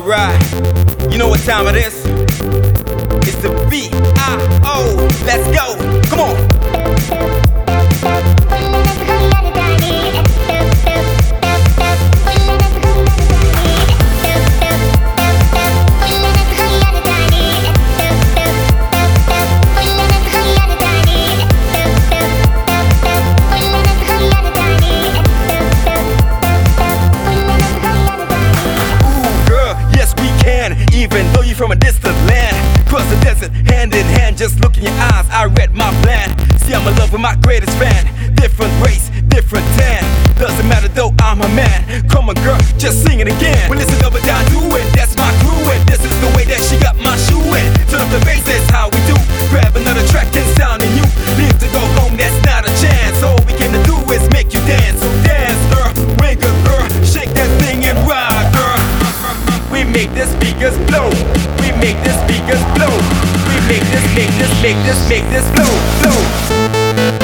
Alright, you know what time it is? It's the B-I-O. Let's go, come on. Even though you're from a distant land, cross the desert, hand in hand, just look in your eyes, I read my plan. See, I'm in love with my greatest fan. Different race, different tan. Doesn't matter though, I'm a man. Come on girl, just sing it again. Well listen up and down, do it, that's my crew. And this is the way that she got my shoe in. Turn up the bass, that's how we do. Grab another track and sound in you. Leave to go home, that's not a chance. All we came to do is make you dance. So dance, girl, wiggle, girl, shake that thing and ride, girl. We make the speakers blow. We make the speakers blow. We make this blow, blow.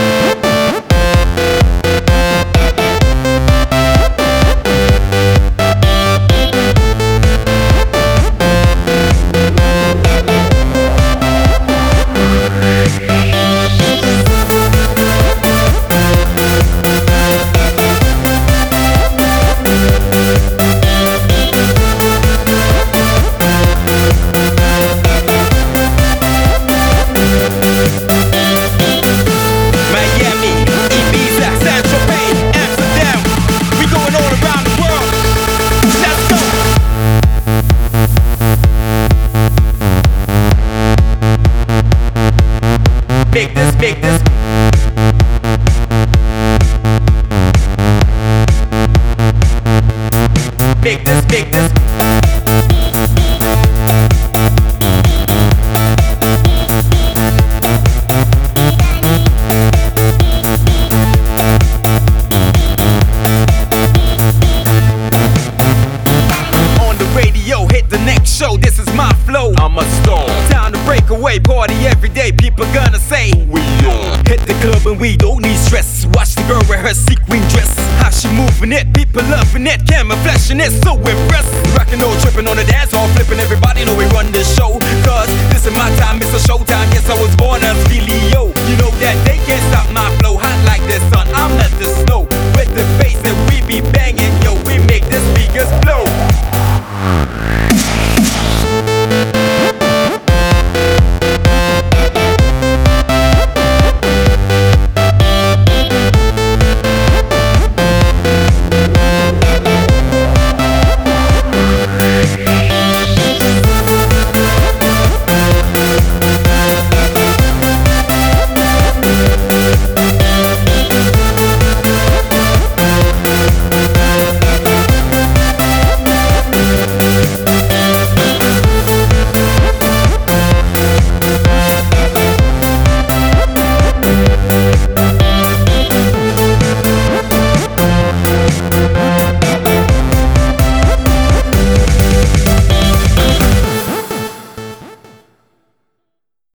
Make this, make this. Make this, make this. On the radio, hit the next show. This is my flow. I'm a star. Time to break away, party every day. People gonna say we on. Hit the club and we don't need stress. Watch the girl wear her sequin dress. How she moving it, people loving it. Camera flashing it, so impressed. Rockin' no tripping on the dance hall, flipping everybody know we run the show. Cause this is my time, it's a showtime. Yes, I was born as Filio. You know that they can't stop my flow. Hot like the sun, I'm not the snow.